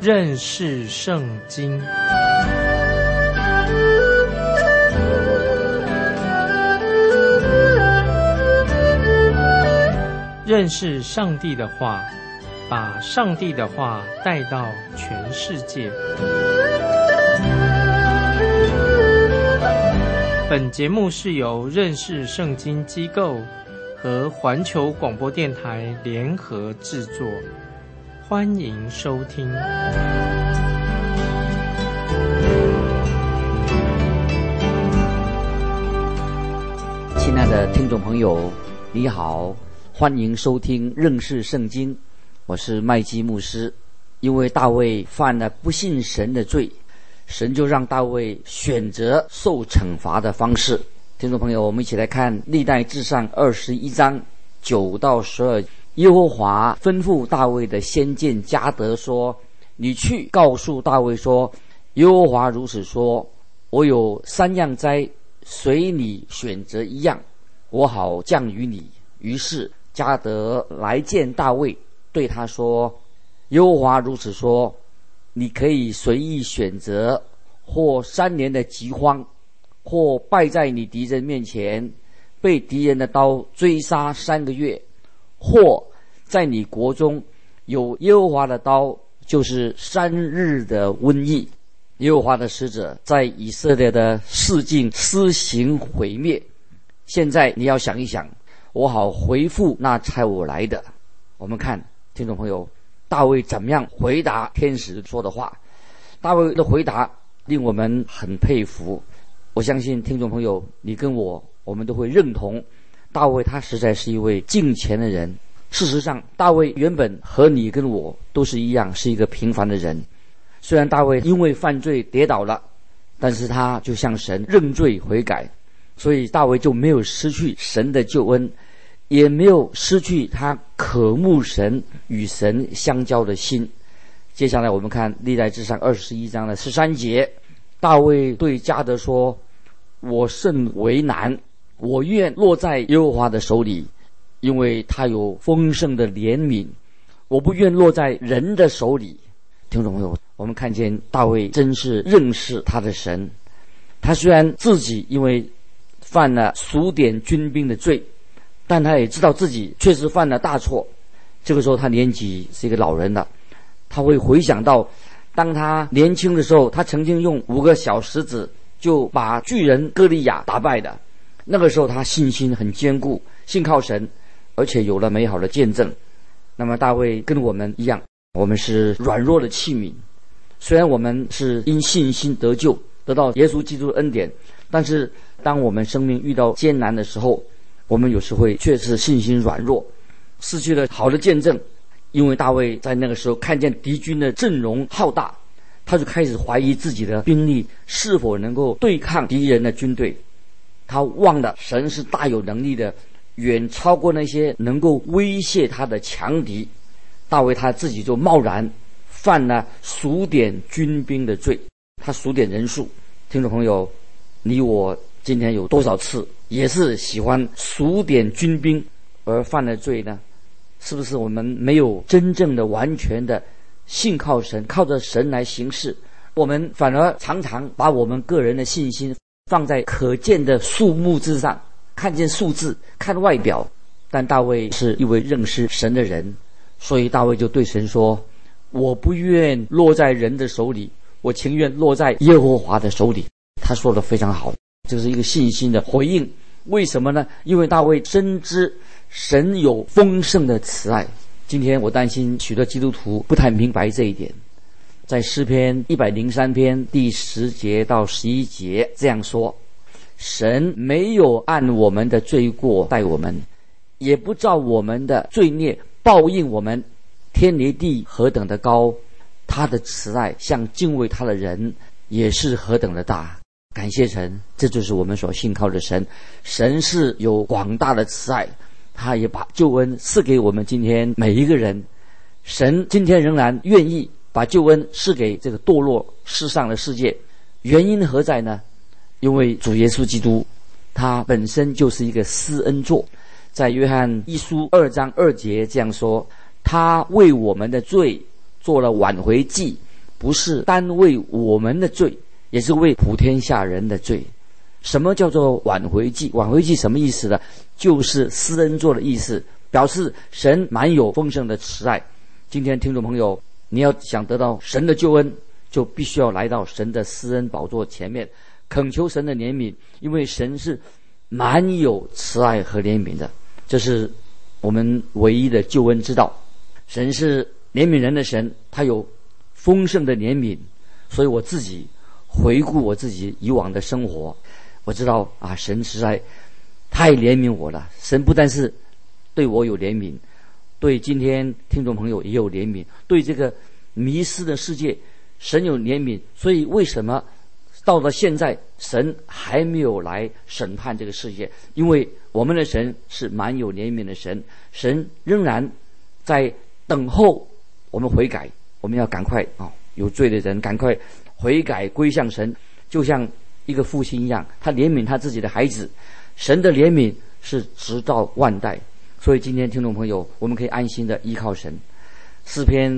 认识圣经。认识上帝的话，把上帝的话带到全世界。本节目是由认识圣经机构和环球广播电台联合制作，欢迎收听。 亲爱的听众朋友，你好，欢迎收听认识圣经，我是麦基牧师。因为大卫犯了不信神的罪，神就让大卫选择受惩罚的方式。听众朋友，我们一起来看历代志上21章9到12。耶和华吩咐大卫的先见迦得说，你去告诉大卫说，耶和华如此说，我有3样灾，随你选择一样，我好降于你。于是迦得来见大卫，对他说，耶和华如此说，你可以随意选择，或3年的饥荒，或败在你敌人面前，被敌人的刀追杀3个月，或在你国中有耶和华的刀，就是3日的瘟疫。耶和华的使者在以色列的四境施行毁灭。现在你要想一想，我好回复那差我来的。我们看听众朋友，大卫怎么样回答天使说的话。大卫的回答令我们很佩服，我相信听众朋友你跟我们都会认同，大卫他实在是一位敬虔的人。事实上，大卫原本和你跟我都是一样，是一个平凡的人。虽然大卫因为犯罪跌倒了，但是他就向神认罪悔改，所以大卫就没有失去神的救恩，也没有失去他渴慕神与神相交的心。接下来我们看历代志上21章的13节，大卫对迦得说，我甚为难，我愿落在耶和华的手里，因为他有丰盛的怜悯，我不愿落在人的手里。听众朋友，我们看见大卫真是认识他的神。他虽然自己因为犯了数点军兵的罪，但他也知道自己确实犯了大错。这个时候他年纪是一个老人了，他会回想到当他年轻的时候，他曾经用5个小石子就把巨人歌利亚打败的。那个时候他信心很坚固，信靠神，而且有了美好的见证。那么大卫跟我们一样，我们是软弱的器皿，虽然我们是因信心得救，得到耶稣基督的恩典，但是当我们生命遇到艰难的时候，我们有时会确实信心软弱，失去了好的见证。因为大卫在那个时候看见敌军的阵容浩大，他就开始怀疑自己的兵力是否能够对抗敌人的军队。他忘了神是大有能力的，远超过那些能够威胁他的强敌。大卫他自己就贸然犯了数点军兵的罪，他数点人数。听众朋友，你我今天有多少次也是喜欢数点军兵而犯了罪呢？是不是我们没有真正的完全的信靠神，靠着神来行事？我们反而常常把我们个人的信心放在可见的数目之上，看见数字，看外表。但大卫是一位认识神的人，所以大卫就对神说，我不愿落在人的手里，我情愿落在耶和华的手里。他说得非常好，这是一个信心的回应。为什么呢？因为大卫深知神有丰盛的慈爱。今天我担心许多基督徒不太明白这一点。在诗篇103篇第10节到11节这样说，神没有按我们的罪过待我们，也不照我们的罪孽报应我们。天离地何等的高，他的慈爱向敬畏他的人也是何等的大。感谢神，这就是我们所信靠的神。神是有广大的慈爱，他也把救恩赐给我们今天每一个人。神今天仍然愿意把救恩赐给这个堕落世上的世界，原因何在呢？因为主耶稣基督他本身就是一个施恩座。在约翰一书2章2节这样说，他为我们的罪做了挽回祭， 不是单为我们的罪，也是为普天下人的罪。什么叫做挽回祭？挽回祭什么意思呢？就是施恩座的意思，表示神满有丰盛的慈爱。今天听众朋友，你要想得到神的救恩，就必须要来到神的施恩宝座前面，恳求神的怜悯，因为神是满有慈爱和怜悯的，这是我们唯一的救恩之道。神是怜悯人的神，他有丰盛的怜悯。所以我自己回顾我自己以往的生活，我知道啊，神实在太怜悯我了。神不但是对我有怜悯，对今天听众朋友也有怜悯，对这个迷失的世界神有怜悯。所以为什么到了现在神还没有来审判这个世界？因为我们的神是满有怜悯的神，神仍然在等候我们悔改。我们要赶快有罪的人赶快悔改归向神，就像一个父亲一样，他怜悯他自己的孩子。神的怜悯是直到万代。所以今天听众朋友，我们可以安心的依靠神。诗篇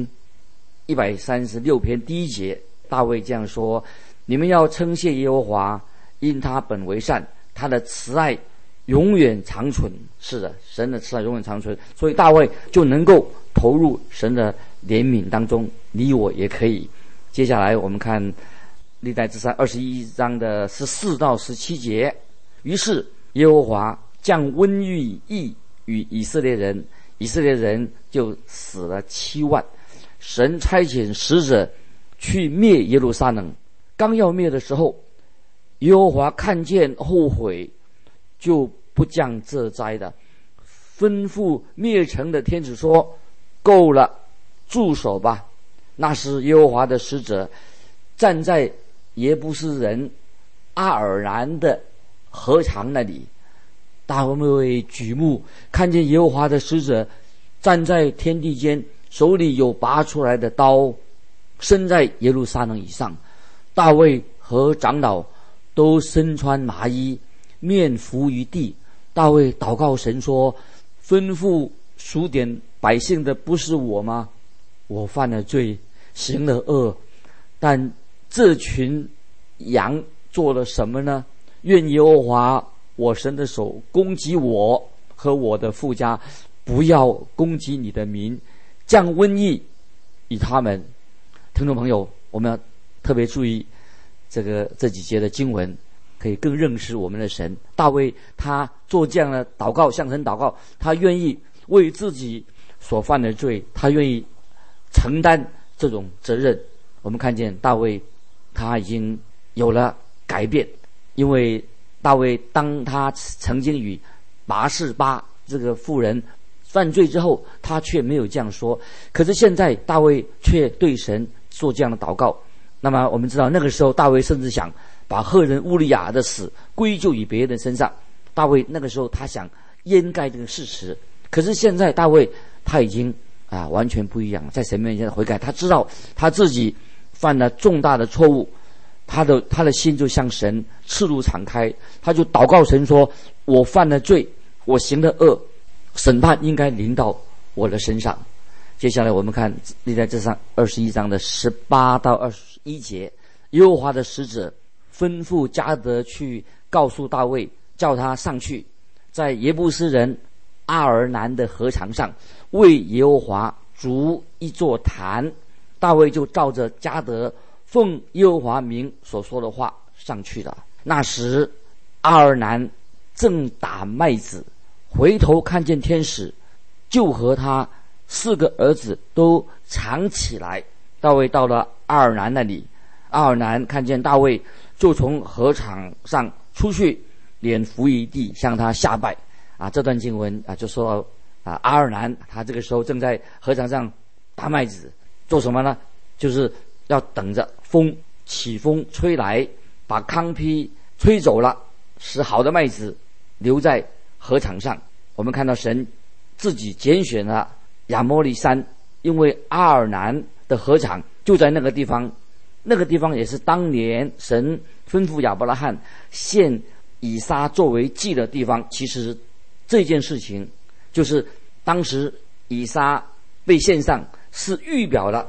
136篇第1节，大卫这样说：你们要称谢耶和华，因他本为善，他的慈爱永远长存。是的，神的慈爱永远长存。所以大卫就能够投入神的怜悯当中，你我也可以。接下来我们看历代志上21章的14到17节。于是耶和华降瘟疫与以色列人，以色列人就死了7万。神差遣使者去灭耶路撒冷，刚要灭的时候，耶和华看见后悔，就不降这灾的，吩咐灭城的天使说：够了，住手吧。那时耶和华的使者站在耶布斯人阿尔南的河场那里，大卫举目看见耶和华的使者站在天地间，手里有拔出来的刀，身在耶路撒冷以上。大卫和长老都身穿麻衣，面伏于地。大卫祷告神说：吩咐数点百姓的不是我吗？我犯了罪，行了恶，但这群羊做了什么呢？愿耶和华我神的手攻击我和我的父家，不要攻击你的民，降瘟疫与他们。听众朋友，我们要特别注意这几节的经文，可以更认识我们的神。大卫他做这样的祷告，向神祷告，他愿意为自己所犯的罪，他愿意承担这种责任。我们看见大卫他已经有了改变，因为大卫当他曾经与拔示巴这个妇人犯罪之后，他却没有这样说。可是现在大卫却对神做这样的祷告。那么我们知道，那个时候大卫甚至想把赫人乌利亚的死归咎于别人身上。大卫那个时候他想掩盖这个事实，可是现在大卫他已经完全不一样，在神面前悔改，他知道他自己犯了重大的错误，他的心就向神赤露敞开，他就祷告神说：我犯了罪，我行了恶，审判应该临到我的身上。接下来我们看历代志上21章的18到21节。耶和华的使者吩咐迦得去告诉大卫，叫他上去，在耶布斯人阿尔南的河场上为耶和华筑一座坛。大卫就照着迦得奉耶和华名所说的话上去了。那时阿尔南正打麦子，回头看见天使，就和他4个儿子都藏起来。大卫到了阿尔南那里，阿尔南看见大卫，就从河场上出去，脸伏于地向他下拜。这段经文就说到阿尔南他这个时候正在河场上打麦子，做什么呢？就是要等着起风吹来，把糠秕吹走了，使好的麦子留在河场上。我们看到神自己拣选了亚摩利山，因为阿尔南的河场就在那个地方，那个地方也是当年神吩咐亚伯拉罕献以撒作为祭的地方。其实这件事情就是当时以撒被献上，是预表了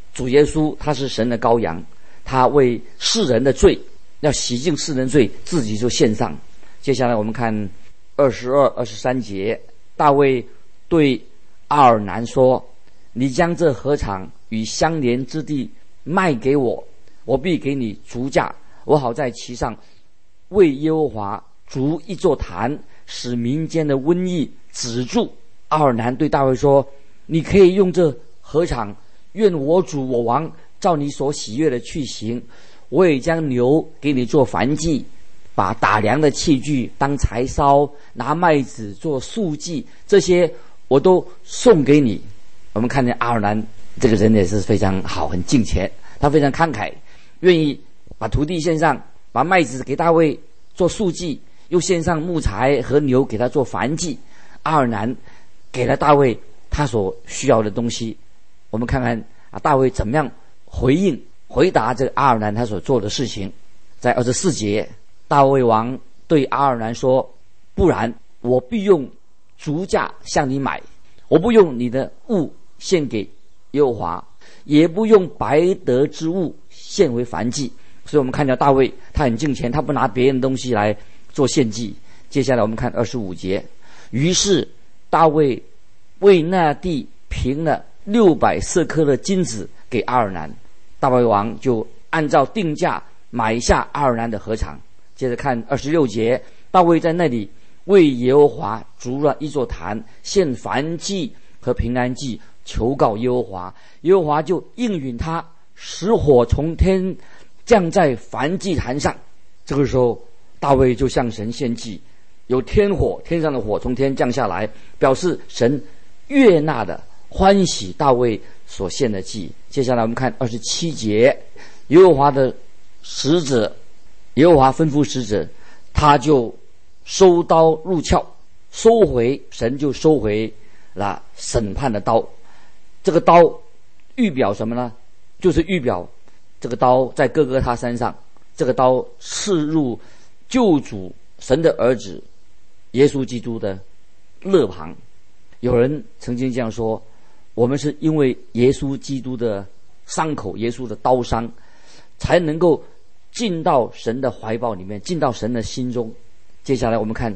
主耶稣他是神的羔羊，他为世人的罪，要洗净世人罪，自己就献上。接下来我们看22、23节，大卫对阿尔南说：你将这禾场与相连之地卖给我，我必给你足价，我好在其上为耶和华筑一座坛，使民间的瘟疫止住。阿尔南对大卫说：你可以用这禾场，愿我主我王照你所喜悦的去行。我也将牛给你做燔祭，把打粮的器具当柴烧，拿麦子做素祭，这些我都送给你。我们看见阿尔南这个人也是非常好，很敬虔，他非常慷慨，愿意把土地献上，把麦子给大卫做素祭，又献上木材和牛给他做燔祭。阿尔南给了大卫他所需要的东西。我们看看大卫怎么样回答这个阿尔南他所做的事情。在24节，大卫王对阿尔南说：不然我必用足价向你买，我不用你的物献给耶和华，也不用白得之物献为燔祭。所以我们看到大卫他很敬虔，他不拿别人的东西来做献祭。接下来我们看25节，于是大卫为那地平了600舍客的金子给阿尔南，大卫王就按照定价买下阿尔南的禾场。接着看26节，大卫在那里为耶和华筑了一座坛，献燔祭和平安祭，求告耶和华，耶和华就应允他，使火从天降在燔祭坛上。这个时候大卫就向神献祭，有天上的火从天降下来，表示神悦纳的欢喜大卫所献的祭。接下来我们看27节，耶和华吩咐使者，他就收刀入鞘，神就收回了审判的刀。这个刀预表什么呢？就是预表这个刀在哥哥他身上，这个刀刺入救主神的儿子耶稣基督的肋旁。有人曾经这样说，我们是因为耶稣基督的伤口，耶稣的刀伤，才能够进到神的怀抱里面，进到神的心中。接下来我们看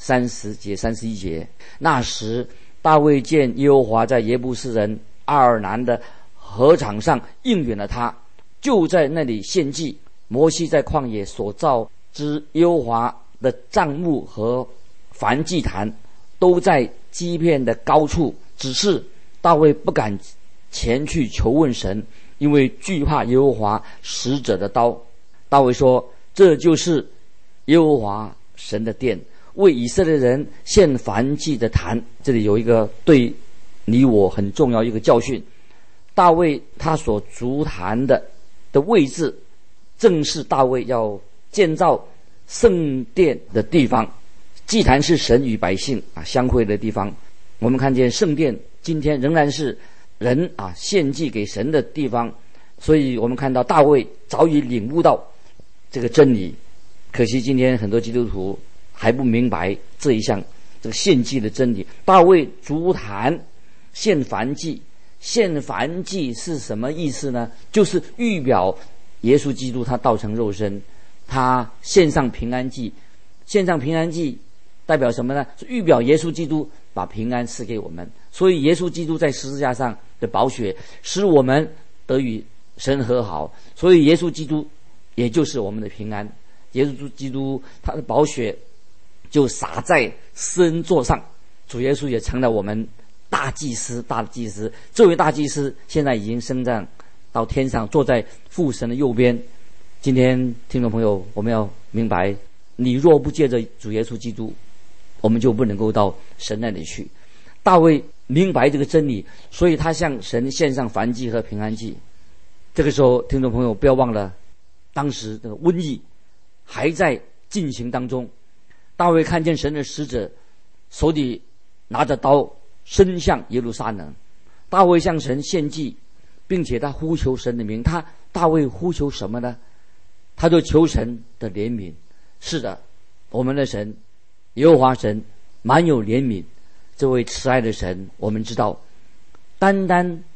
30节、31节，那时大卫见耶和华在耶布斯人阿尔南的禾场上应允了他，就在那里献祭。摩西在旷野所造之耶和华的帐幕和燔祭坛都在基遍的高处，只是大卫不敢前去求问神，因为惧怕耶和华使者的刀。大卫说：这就是耶和华神的殿，为以色列人献燔祭的坛。这里有一个对你我很重要一个教训，大卫他所筑坛的位置，正是大卫要建造圣殿的地方。祭坛是神与百姓相会的地方。我们看见圣殿今天仍然是人献祭给神的地方，所以我们看到大卫早已领悟到这个真理。可惜今天很多基督徒还不明白这一项这个献祭的真理。大卫筑坛献燔祭，献燔祭是什么意思呢？就是预表耶稣基督他道成肉身，他献上平安祭。献上平安祭代表什么呢？是预表耶稣基督把平安赐给我们。所以耶稣基督在十字架上的宝血使我们得与神和好，所以耶稣基督也就是我们的平安。耶稣基督他的宝血就洒在施恩座上，主耶稣也成了我们大祭司。这位大祭司现在已经升上到天上，坐在父神的右边。今天听众朋友，我们要明白，你若不借着主耶稣基督，我们就不能够到神那里去。大卫明白这个真理，所以他向神献上燔祭和平安祭。这个时候听众朋友不要忘了，当时的瘟疫还在进行当中。大卫看见神的使者手里拿着刀伸向耶路撒冷，大卫向神献祭，并且他呼求神的名。大卫呼求什么呢？他就求神的怜悯。是的，我们的神耶和华神满有怜悯，这位慈爱的神，我们知道单单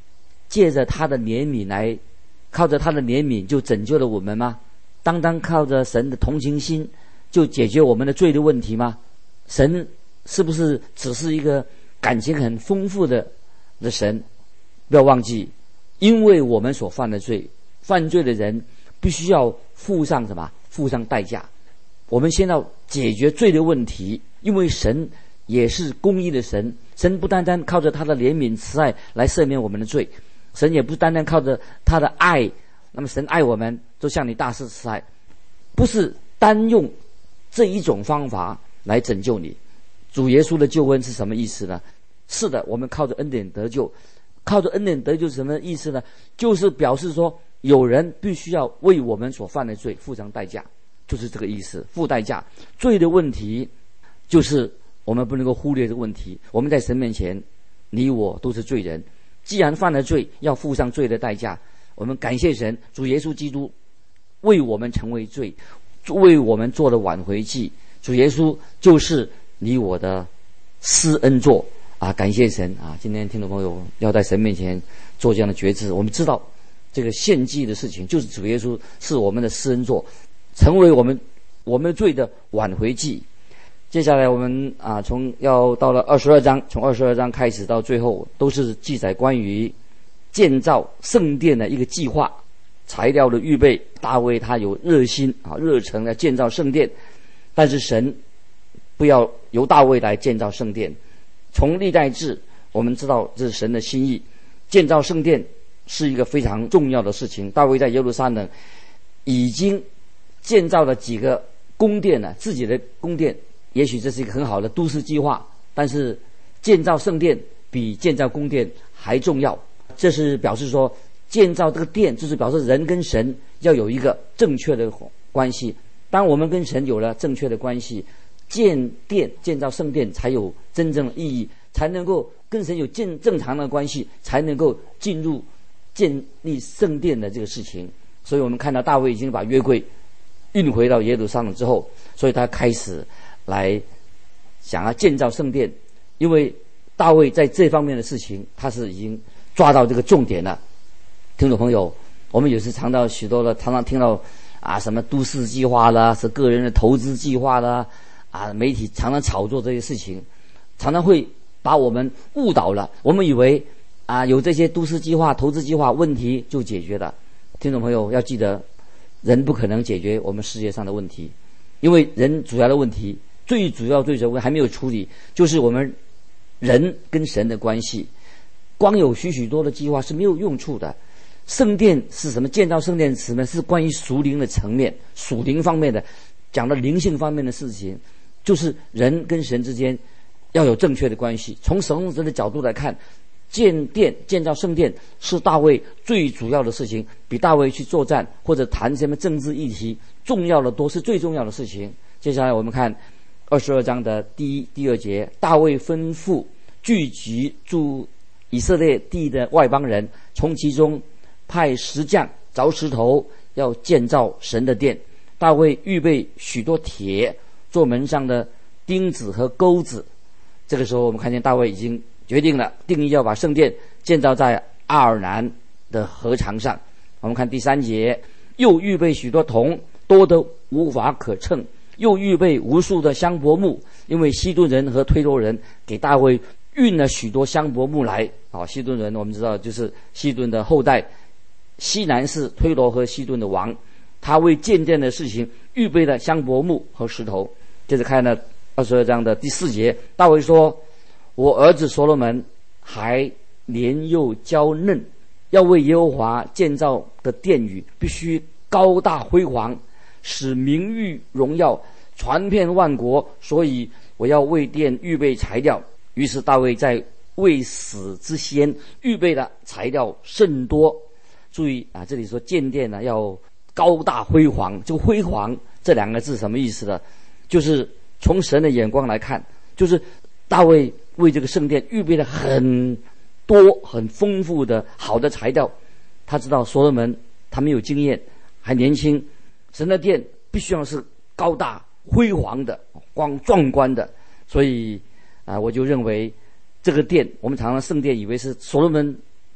借着他的怜悯来，靠着他的怜悯就拯救了我们吗？单单靠着神的同情心就解决我们的罪的问题吗？神是不是只是一个感情很丰富的神？不要忘记，因为我们所犯的罪，犯罪的人必须要付上什么？付上代价。我们先要解决罪的问题，因为神也是公义的神，神不单单靠着他的怜悯慈爱来赦免我们的罪，神也不单单靠着他的爱，那么神爱我们就向你大施慈爱，不是单用这一种方法来拯救你。主耶稣的救恩是什么意思呢？是的，我们靠着恩典得救。靠着恩典得救是什么意思呢？就是表示说有人必须要为我们所犯的罪付上代价，就是这个意思，付代价。罪的问题就是我们不能够忽略这个问题，我们在神面前你我都是罪人，既然犯了罪要付上罪的代价。我们感谢神，主耶稣基督为我们成为罪，为我们做了挽回祭。主耶稣就是你我的施恩座啊！感谢神啊！今天听众朋友要在神面前做这样的决志，我们知道这个献祭的事情，就是主耶稣是我们的施恩座，成为我们罪的挽回祭。接下来我们要到了22章，从22章开始到最后都是记载关于建造圣殿的一个计划，材料的预备。大卫他有热心热诚来建造圣殿，但是神不要由大卫来建造圣殿。从历代志我们知道这是神的心意，建造圣殿是一个非常重要的事情。大卫在耶路撒冷已经建造了几个宫殿了，自己的宫殿，也许这是一个很好的都市计划，但是建造圣殿比建造宫殿还重要。这是表示说建造这个殿就是表示人跟神要有一个正确的关系。当我们跟神有了正确的关系，建造圣殿才有真正的意义，才能够跟神有正常的关系，才能够进入建立圣殿的这个事情。所以我们看到大卫已经把约柜运回到耶路撒冷之后，所以他开始来想要建造圣殿，因为大卫在这方面的事情他是已经抓到这个重点了。听众朋友，我们有时常常听到什么都市计划啦，是个人的投资计划啦，媒体常常炒作这些事情，常常会把我们误导了。我们以为有这些都市计划、投资计划，问题就解决了。听众朋友要记得，人不可能解决我们世界上的问题，因为人主要的问题，最主要还没有处理，就是我们人跟神的关系。光有许多的计划是没有用处的。圣殿是什么？建造圣殿词呢？是关于属灵的层面、属灵方面的，讲到灵性方面的事情，就是人跟神之间要有正确的关系。从神的角度来看，建造圣殿是大卫最主要的事情，比大卫去作战或者谈什么政治议题重要的多，是最重要的事情。接下来我们看22章的第1、第2节，大卫吩咐聚集住以色列地的外邦人，从其中派石匠凿石头，要建造神的殿。大卫预备许多铁做门上的钉子和钩子。这个时候我们看见大卫已经决定了，定义要把圣殿建造在阿尔南的河床上。我们看第3节，又预备许多铜，多得无法可称，又预备无数的香柏木，因为西顿人和推罗人给大卫运了许多香柏木来。西顿人我们知道就是西顿的后代，西南是推罗和西顿的王，他为建殿的事情预备了香柏木和石头。接着看了22章的第4节，大卫说，我儿子所罗门还年幼娇嫩，要为耶和华建造的殿宇必须高大辉煌，使名誉荣耀传遍万国，所以我要为殿预备材料。于是大卫在未死之先预备的材料甚多。注意这里说建殿呢要高大辉煌，这个辉煌这2个字什么意思呢？就是从神的眼光来看，就是大卫为这个圣殿预备了很多很丰富的好的材料。他知道所罗门他没有经验，还年轻，神的殿必须要是高大辉煌的、壮观的。所以我就认为这个殿，我们常常圣殿以为是所罗门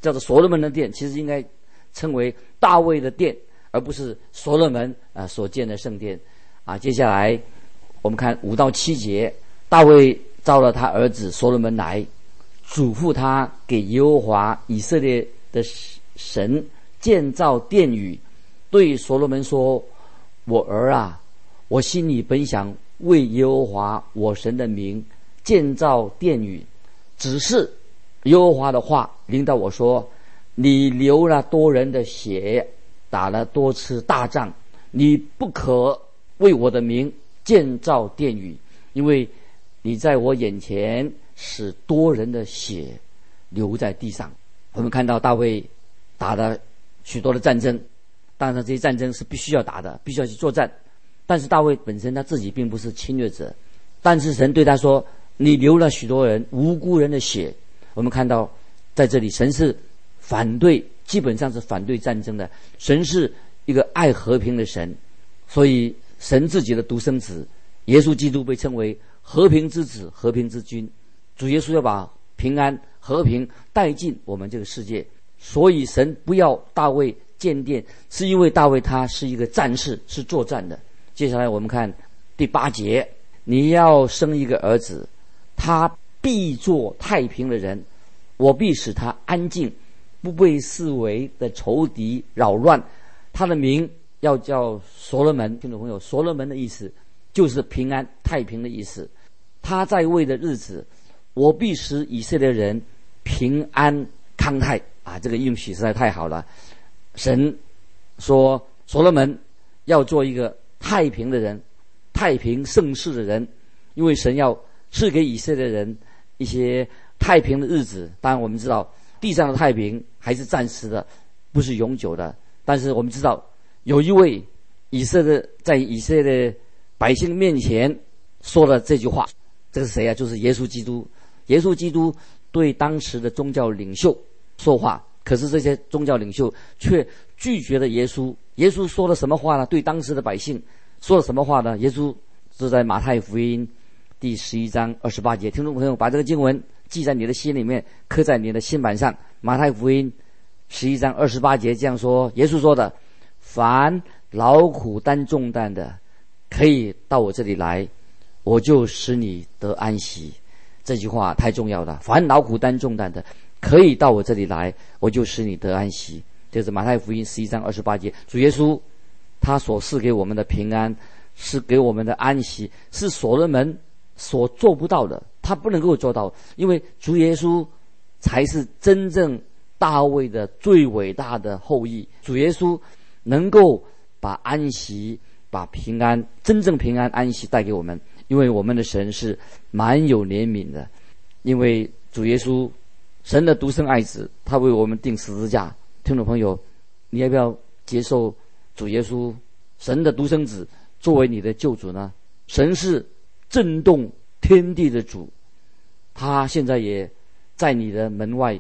叫做所罗门的殿，其实应该称为大卫的殿，而不是所罗门所建的圣殿接下来我们看5到7节，大卫召了他儿子所罗门来，嘱咐他给耶和华以色列的神建造殿宇，对所罗门说：我儿啊，我心里本想为耶和华我神的名建造殿宇，只是耶和华的话临到我说：你流了多人的血，打了多次大仗，你不可为我的名建造殿宇，因为你在我眼前使多人的血流在地上。我们看到大卫打了许多的战争，当然这些战争是必须要打的，必须要去作战，但是大卫本身他自己并不是侵略者，但是神对他说：你流了许多人无辜人的血。我们看到在这里神是反对，基本上是反对战争的，神是一个爱和平的神，所以神自己的独生子耶稣基督被称为和平之子，和平之君。主耶稣要把平安和平带进我们这个世界，所以神不要大卫建殿，是因为大卫他是一个战士，是作战的。接下来我们看第8节，你要生一个儿子，他必做太平的人，我必使他安静，不被四围的仇敌扰乱，他的名要叫所罗门。听众朋友，所罗门的意思就是平安太平的意思。他在位的日子，我必使以色列人平安康泰这个应许实在太好了。神说所罗门要做一个太平的人，太平盛世的人，因为神要赐给以色列人一些太平的日子。当然我们知道地上的太平还是暂时的，不是永久的，但是我们知道有一位在以色列百姓面前说了这句话，这是谁就是耶稣基督。耶稣基督对当时的宗教领袖说话，可是这些宗教领袖却拒绝了耶稣。耶稣说了什么话呢？对当时的百姓说了什么话呢？耶稣是在马太福音第11章28节，听众朋友把这个经文记在你的心里面，刻在你的心板上。马太福音11章28节这样说，耶稣说的：凡劳苦担重担的，可以到我这里来，我就使你得安息。这句话太重要了，凡劳苦担重担的，可以到我这里来，我就使你得安息。这是马太福音11章28节。主耶稣他所赐给我们的平安，是给我们的安息，是所罗门所做不到的，他不能够做到，因为主耶稣才是真正大卫的最伟大的后裔。主耶稣能够把安息，把平安，真正平安安息带给我们，因为我们的神是蛮有怜悯的。因为主耶稣神的独生爱子，他为我们钉十字架。听众朋友，你要不要接受主耶稣神的独生子作为你的救主呢？神是震动天地的主，他现在也在你的门外，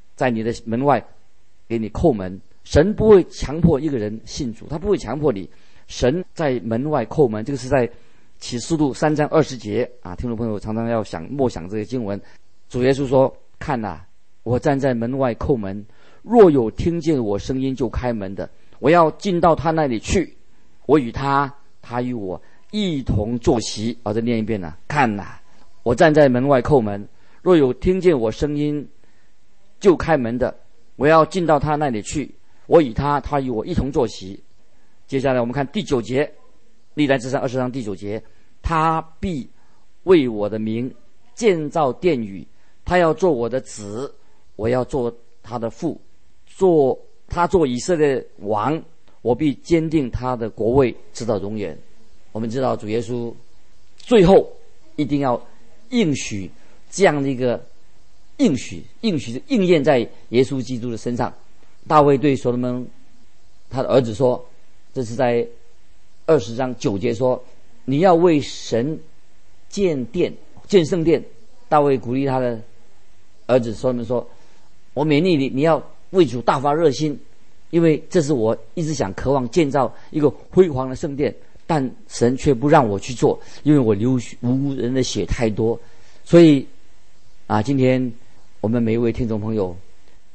给你叩门。神不会强迫一个人信主，他不会强迫你，神在门外叩门。这个是在启示录3章20节听众朋友常常要默想这个经文。主耶稣说：看哪，我站在门外叩门，若有听见我声音就开门的，我要进到他那里去，我与他，他与我一同坐席。再念一遍看哪，我站在门外叩门，若有听见我声音就开门的，我要进到他那里去，我与他，他与我一同坐席。接下来我们看第9节，历代志上20章第9节，他必为我的名建造殿宇，他要做我的子，我要做他的父，他做以色列王，我必坚定他的国位直到永远。我们知道主耶稣最后一定要应许这样的一个应许应验在耶稣基督的身上。大卫对所罗门他的儿子说，这是在20章9节说，你要为神建圣殿。大卫鼓励他的儿子所罗门说，我勉励你，你要为主大发热心，因为这是我一直想渴望建造一个辉煌的圣殿，但神却不让我去做，因为我流无辜人的血太多。所以今天我们每一位听众朋友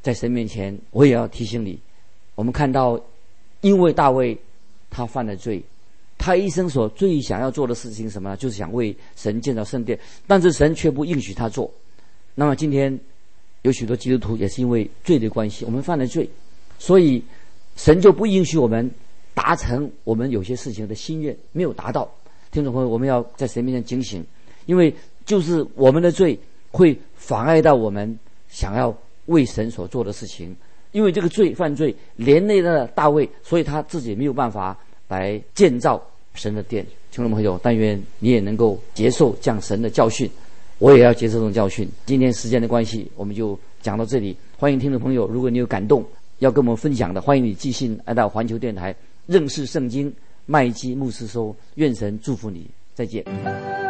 在神面前，我也要提醒你，我们看到，因为大卫他犯了罪，他一生所最想要做的事情是什么呢？就是想为神建造圣殿，但是神却不应许他做。那么今天有许多基督徒也是因为罪的关系，我们犯了罪，所以神就不允许我们达成我们有些事情的心愿，没有达到。听众朋友，我们要在神面前警醒，因为就是我们的罪会妨碍到我们想要为神所做的事情。因为这个犯罪连累了大卫，所以他自己没有办法来建造神的殿。听众朋友，但愿你也能够接受这样神的教训，我也要接受这种教训。今天时间的关系，我们就讲到这里。欢迎听众朋友，如果你有感动要跟我们分享的，欢迎你寄信来到环球电台认识圣经麦基牧师收。愿神祝福你，再见。